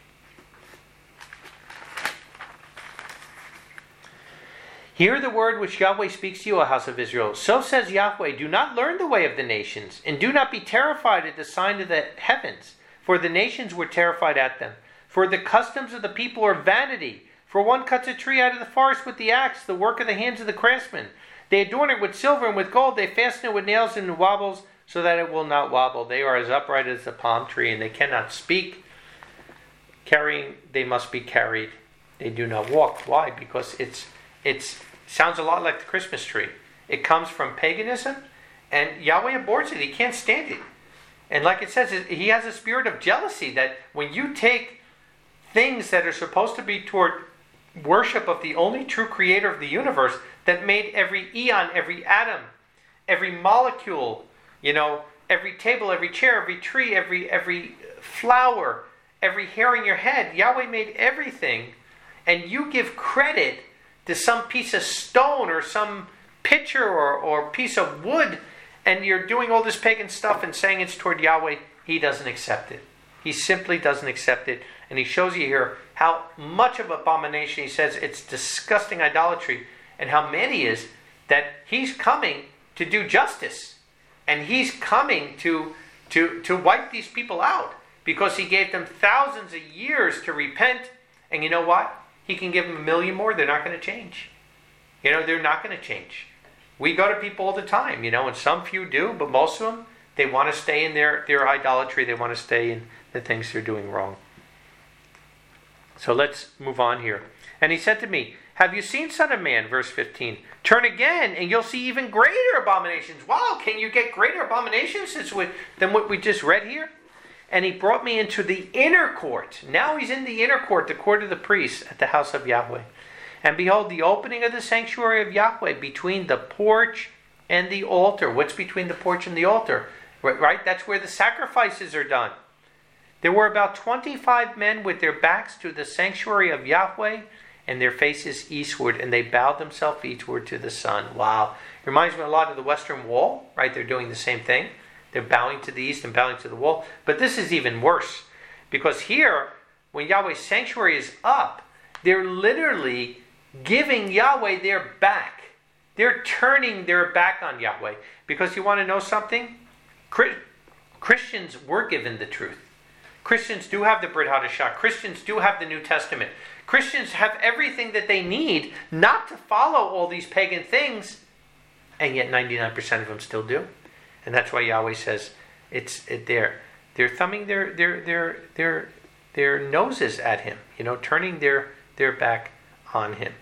Speaker 1: Hear the word which Yahweh speaks to you, O house of Israel. So says Yahweh, do not learn the way of the nations, and do not be terrified at the sign of the heavens, for the nations were terrified at them. For the customs of the people are vanity. For one cuts a tree out of the forest with the axe, the work of the hands of the craftsman. They adorn it with silver and with gold. They fasten it with nails and wobbles, so that it will not wobble. They are as upright as a palm tree, and they cannot speak. Carrying, they must be carried. They do not walk. Why? Because it sounds a lot like the Christmas tree. It comes from paganism, and Yahweh abhors it. He can't stand it. And like it says, he has a spirit of jealousy that when you take things that are supposed to be toward worship of the only true creator of the universe, that made every eon, every atom, every molecule, every table, every chair, every tree, every flower, every hair in your head, Yahweh made everything, and you give credit to some piece of stone or some pitcher or piece of wood, and you're doing all this pagan stuff and saying it's toward Yahweh, he doesn't accept it. He simply doesn't accept it. And he shows you here how much of abomination, he says it's disgusting idolatry, and how mad he is that he's coming to do justice. And he's coming to wipe these people out, because he gave them thousands of years to repent. And you know what? He can give them 1 million more. They're not going to change. They're not going to change. We go to people all the time, and some few do, but most of them, they want to stay in their idolatry. They want to stay in the things they're doing wrong. So let's move on here. And he said to me, have you seen, Son of Man, verse 15, turn again and you'll see even greater abominations. Wow, can you get greater abominations than what we just read here? And he brought me into the inner court. Now he's in the inner court, the court of the priests at the house of Yahweh. And behold, the opening of the sanctuary of Yahweh between the porch and the altar. What's between the porch and the altar? Right? That's where the sacrifices are done. There were about 25 men with their backs to the sanctuary of Yahweh and their faces eastward, and they bowed themselves eastward to the sun. Wow. Reminds me a lot of the Western Wall, right? They're doing the same thing. They're bowing to the east and bowing to the wall. But this is even worse, because here, when Yahweh's sanctuary is up, they're literally giving Yahweh their back. They're turning their back on Yahweh. Because you want to know something? Christians were given the truth. Christians do have the Brit Hadashah. Christians do have the New Testament. Christians have everything that they need not to follow all these pagan things, and yet 99% of them still do. And that's why Yahweh says they're thumbing their noses at him, turning their back on him.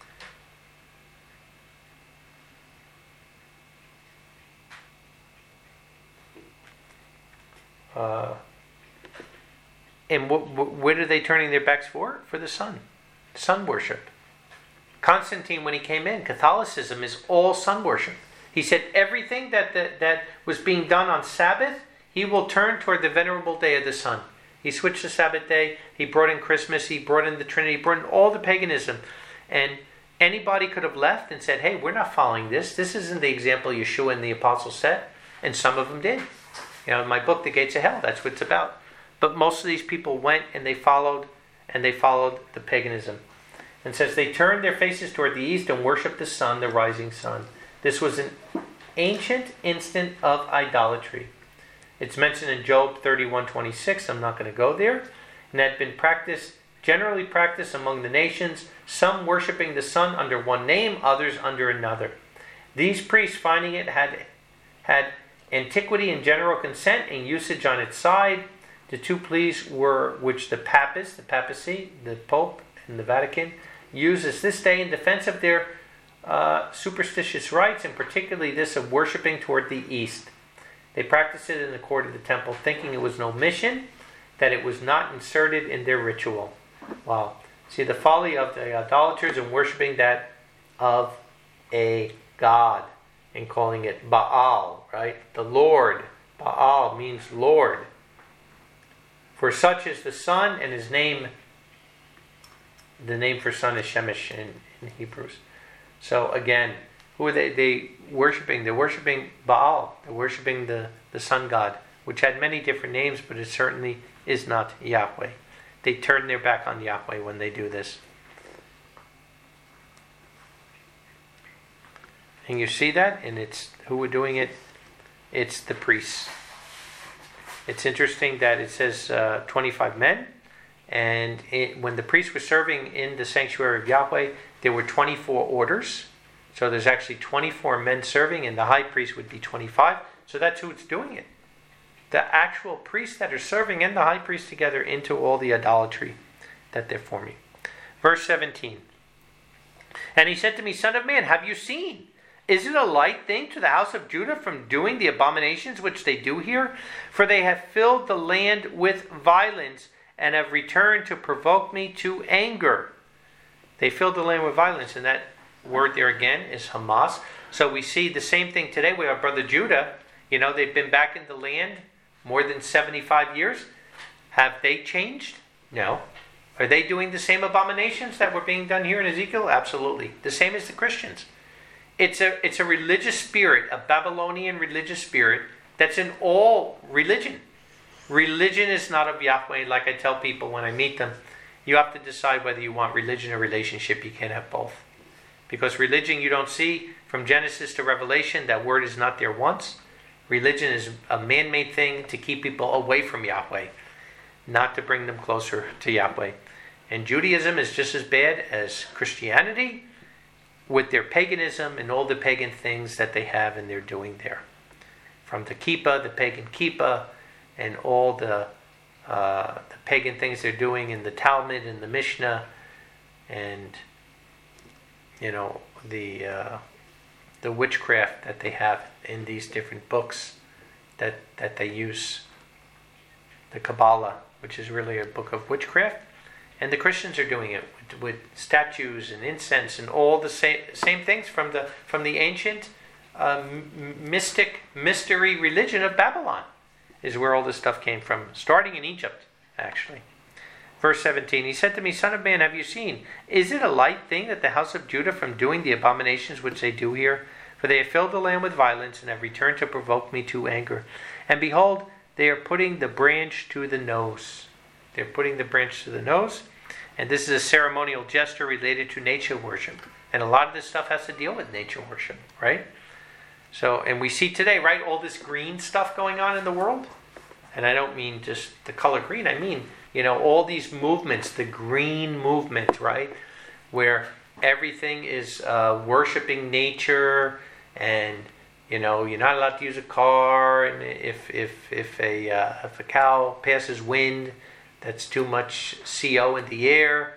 Speaker 1: And what are they turning their backs for? For the sun. Sun worship. Constantine, when he came in, Catholicism is all sun worship. He said everything that was being done on Sabbath, he will turn toward the venerable day of the sun. He switched the Sabbath day. He brought in Christmas. He brought in the Trinity. He brought in all the paganism. And anybody could have left and said, hey, we're not following this. This isn't the example Yeshua and the apostles set. And some of them did. In my book, The Gates of Hell, that's what it's about. But most of these people went and they followed the paganism. And says they turned their faces toward the east and worshipped the sun, the rising sun. This was an ancient instant of idolatry. It's mentioned in Job 31:26. I'm not going to go there. And had been generally practiced among the nations, some worshipping the sun under one name, others under another. These priests, finding it had antiquity and general consent and usage on its side. The two pleas were which the papacy, the Pope, and the Vatican uses this day in defense of their superstitious rites, and particularly this of worshipping toward the east. They practiced it in the court of the temple, thinking it was an omission, that it was not inserted in their ritual. Wow. See the folly of the idolaters in worshipping that of a god and calling it Baal, right? The Lord. Baal means Lord. For such is the sun, and his name, the name for sun is Shemesh in Hebrews. So again, who are they worshiping? They're worshiping Baal. They're worshiping the sun god, which had many different names, but it certainly is not Yahweh. They turn their back on Yahweh when they do this. And you see that, and it's who are doing it? It's the priests. It's interesting that it says 25 men, and when the priests were serving in the sanctuary of Yahweh, there were 24 orders. So there's actually 24 men serving, and the high priest would be 25. So that's who's doing it. The actual priests that are serving and the high priest together into all the idolatry that they're forming. Verse 17. And he said to me, Son of man, have you seen? Is it a light thing to the house of Judah from doing the abominations which they do here? For they have filled the land with violence and have returned to provoke me to anger. They filled the land with violence, and that word there again is Hamas. So we see the same thing today with our brother Judah. They've been back in the land more than 75 years. Have they changed? No. Are they doing the same abominations that were being done here in Ezekiel? Absolutely. The same as the Christians. It's a religious spirit, a Babylonian religious spirit that's in all religion. Religion is not of Yahweh. Like I tell people when I meet them, you have to decide whether you want religion or relationship. You can't have both. Because religion you don't see from Genesis to Revelation. That word is not there once. Religion is a man-made thing to keep people away from Yahweh, not to bring them closer to Yahweh. And Judaism is just as bad as Christianity, with their paganism and all the pagan things that they have and they're doing there. From the kippah, the pagan kippah, and all the the pagan things they're doing in the Talmud and the Mishnah, and the witchcraft that they have in these different books that they use. The Kabbalah, which is really a book of witchcraft, and the Christians are doing it with statues and incense and all the same things from the ancient mystery religion of Babylon, is where all this stuff came from, starting in Egypt, actually. Verse 17, he said to me, Son of man, have you seen? Is it a light thing that the house of Judah from doing the abominations which they do here? For they have filled the land with violence, and have returned to provoke me to anger. And behold, they are putting the branch to the nose. They're putting the branch to the nose. And this is a ceremonial gesture related to nature worship. And a lot of this stuff has to deal with nature worship, right? So, and we see today, right, all this green stuff going on in the world. And I don't mean just the color green. I mean, all these movements, the green movement, right? Where everything is worshiping nature, and, you're not allowed to use a car. And if a cow passes wind, that's too much CO in the air,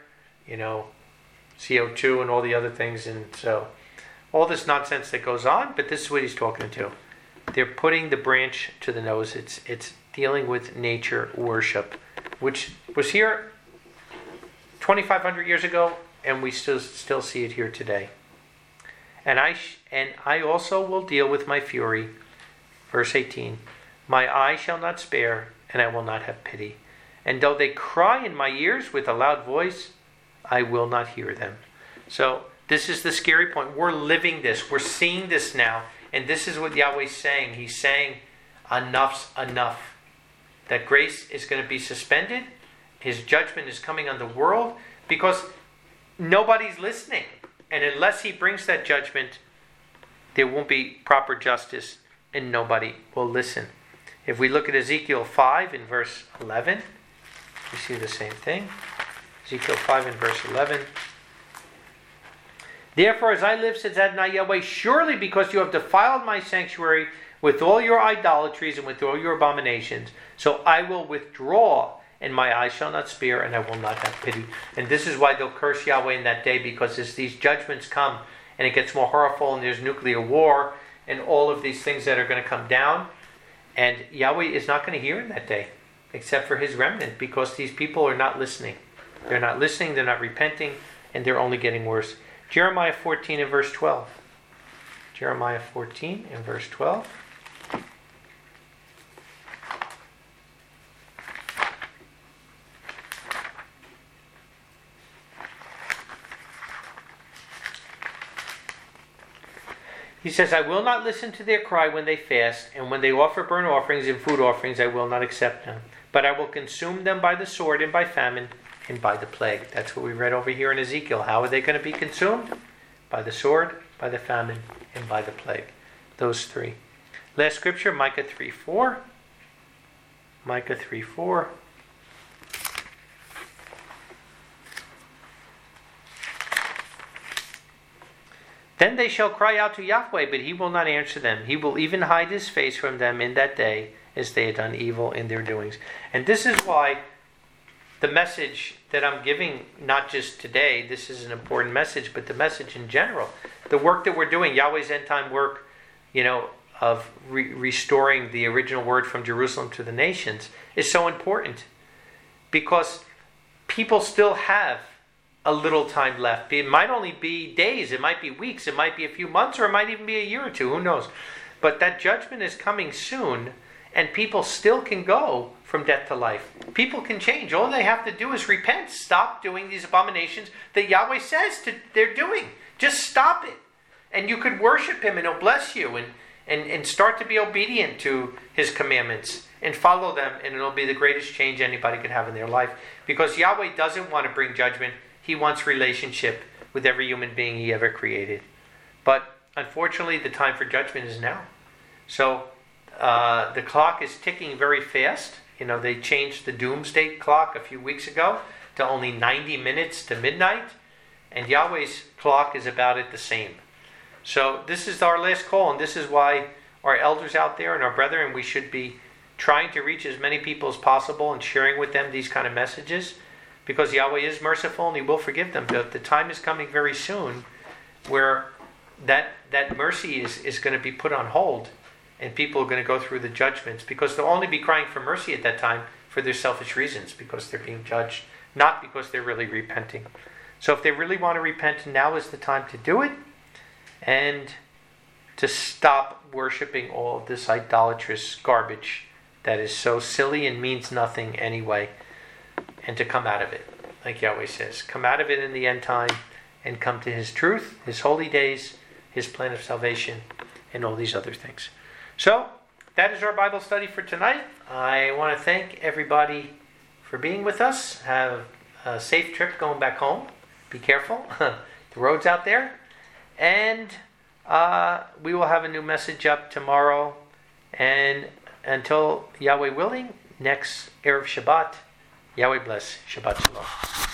Speaker 1: CO2 and all the other things. And so all this nonsense that goes on, but this is what he's talking to. They're putting the branch to the nose. It's dealing with nature worship, which was here 2,500 years ago, and we still see it here today. And I also will deal with my fury. Verse 18, my eye shall not spare, and I will not have pity. And though they cry in my ears with a loud voice, I will not hear them. So this is the scary point. We're living this. We're seeing this now. And this is what Yahweh's saying. He's saying, enough's enough. That grace is going to be suspended. His judgment is coming on the world because nobody's listening. And unless he brings that judgment, there won't be proper justice and nobody will listen. If we look at Ezekiel 5 in verse 11, we see the same thing. Ezekiel 5 in verse 11. Therefore, as I live, says Adonai Yahweh, surely because you have defiled my sanctuary with all your idolatries and with all your abominations, so I will withdraw, and my eye shall not spare, and I will not have pity. And this is why they'll curse Yahweh in that day, because as these judgments come, and it gets more horrible, and there's nuclear war, and all of these things that are going to come down, and Yahweh is not going to hear in that day, except for his remnant, because these people are not listening. They're not listening, they're not repenting, and they're only getting worse. Jeremiah 14 and verse 12. Jeremiah 14 and verse 12. He says, I will not listen to their cry when they fast, and when they offer burnt offerings and food offerings, I will not accept them. But I will consume them by the sword and by famine and by the plague. That's what we read over here in Ezekiel. How are they going to be consumed? By the sword, by the famine, and by the plague. Those three. Last scripture, Micah 3:4. Micah 3:4. Then they shall cry out to Yahweh, but he will not answer them. He will even hide his face from them in that day, as they had done evil in their doings. And this is why the message that I'm giving, not just today, this is an important message, but the message in general, the work that we're doing, Yahweh's end time work, of restoring the original word from Jerusalem to the nations, is so important. Because people still have a little time left. It might only be days, it might be weeks, it might be a few months, or it might even be a year or two, who knows. But that judgment is coming soon, and people still can go from death to life. People can change. All they have to do is repent, stop doing these abominations that Yahweh says they're doing. Just stop it. And you could worship him, and he'll bless you, and start to be obedient to his commandments, and follow them, and it'll be the greatest change anybody could have in their life. Because Yahweh doesn't want to bring judgment. He wants relationship with every human being he ever created. But unfortunately, the time for judgment is now. So the clock is ticking very fast. They changed the doomsday clock a few weeks ago to only 90 minutes to midnight. And Yahweh's clock is about at the same. So this is our last call, and this is why our elders out there and our brethren, we should be trying to reach as many people as possible and sharing with them these kind of messages, because Yahweh is merciful and He will forgive them. But the time is coming very soon where that mercy is going to be put on hold, and people are going to go through the judgments, because they'll only be crying for mercy at that time for their selfish reasons, because they're being judged, not because they're really repenting. So if they really want to repent, now is the time to do it, and to stop worshiping all of this idolatrous garbage that is so silly and means nothing anyway, and to come out of it. Like Yahweh says, come out of it in the end time and come to His truth, His holy days, His plan of salvation, and all these other things. So, that is our Bible study for tonight. I want to thank everybody for being with us. Have a safe trip going back home. Be careful. The road's out there. And we will have a new message up tomorrow. And until Yahweh willing, next Erev Shabbat, Yahweh bless. Shabbat Shalom.